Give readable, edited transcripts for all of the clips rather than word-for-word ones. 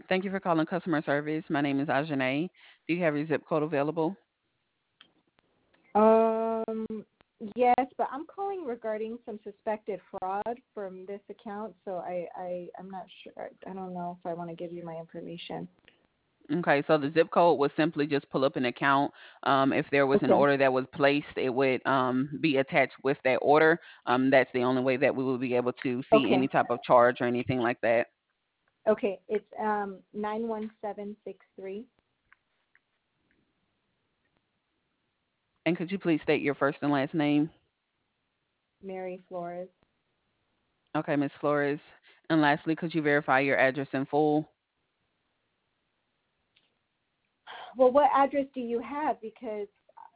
Thank you for calling customer service. My name is Ajane. Do you have your zip code available? Um, yes, but I'm calling regarding some suspected fraud from this account, so I'm not sure. I don't know if I want to give you my information. Okay, so the zip code would simply just pull up an account. If there was an Okay. order that was placed, it would be attached with that order. That's the only way that we will be able to see any Okay. type of charge or anything like that. Okay. It's 91763. And could you please state your first and last name? Mary Flores. Okay, Miss Flores. And lastly, could you verify your address in full? Well, what address do you have? Because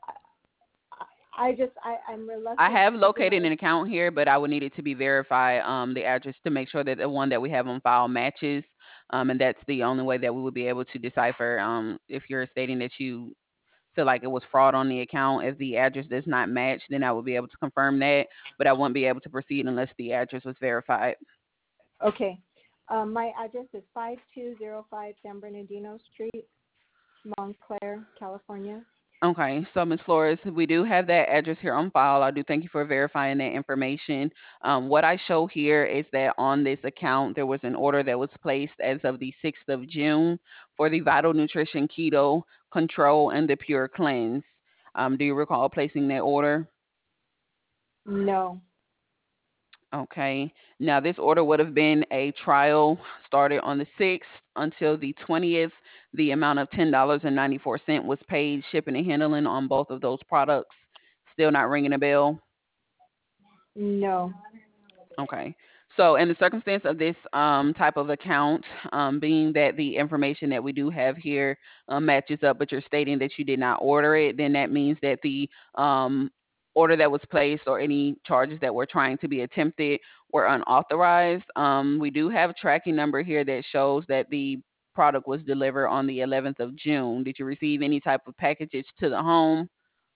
I'm I reluctant have to give you located my. an account here, but I would need it to be verified, the address to make sure that the one that we have on file matches. And that's the only way that we would be able to decipher if you're stating that you feel like it was fraud on the account. If the address does not match, then I will be able to confirm that, but I wouldn't be able to proceed unless the address was verified. Okay. My address is 5205 San Bernardino Street, Montclair, California. Okay, so Ms. Flores, we do have that address here on file. I do thank you for verifying that information. What I show here is that on this account, there was an order that was placed as of the 6th of June for the Vital Nutrition Keto Control and the Pure Cleanse. Do you recall placing that order? No. Okay. Now, this order would have been a trial started on the 6th until the 20th. The amount of $10.94 was paid, shipping and handling on both of those products. Still not ringing a bell. No. Okay. So, in the circumstance of this type of account, being that the information that we do have here matches up, but you're stating that you did not order it, then that means that the order that was placed or any charges that were trying to be attempted were unauthorized. We do have a tracking number here that shows that the product was delivered on the 11th of June. Did you receive any type of packages to the home?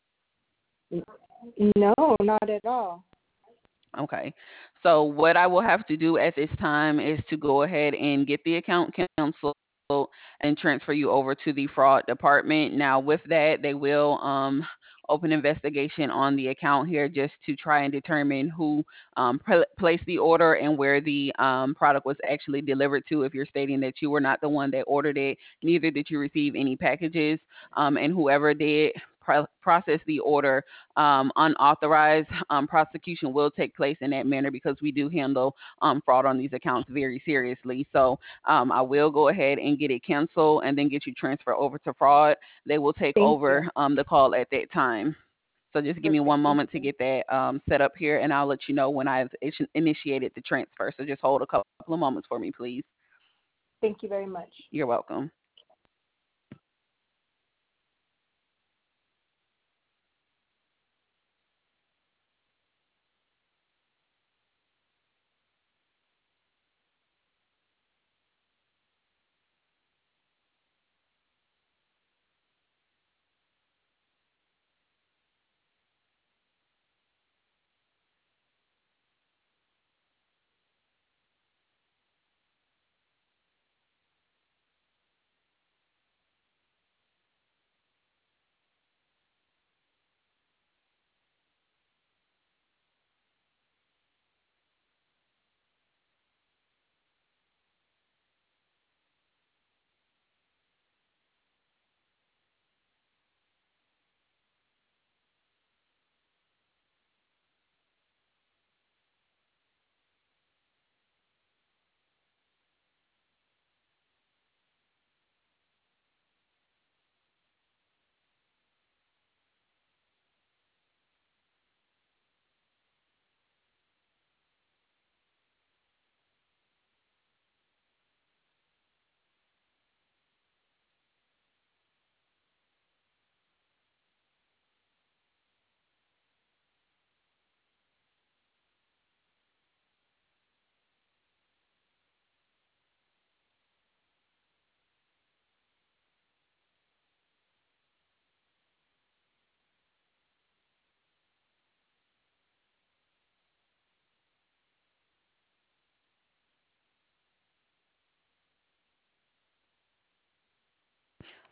No, not at all. Okay. So what I will have to do at this time is to go ahead and get the account canceled and transfer you over to the fraud department. Now with that, they will open investigation on the account here just to try and determine who placed the order and where the product was actually delivered to. If you're stating that you were not the one that ordered it, neither did you receive any packages, and whoever did process the order unauthorized prosecution will take place in that manner because we do handle fraud on these accounts very seriously. So I will go ahead and get it canceled and then get you transferred over to fraud. They will take Thank you. over the call at that time. So just give me Perfect. one Thank moment to you. get that set up here, and I'll let you know when I've initiated the transfer. So just hold a couple of moments for me, please. Thank you very much. You're welcome.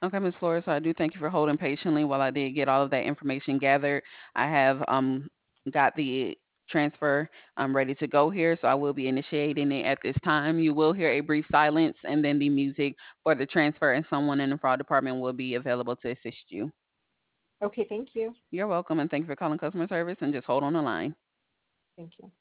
Okay, Ms. Flores, so I do thank you for holding patiently while I did get all of that information gathered. I have got the transfer ready to go here, so I will be initiating it at this time. You will hear a brief silence and then the music for the transfer, and someone in the fraud department will be available to assist you. Okay, thank you. You're welcome, and thank you for calling customer service, and just hold on the line. Thank you.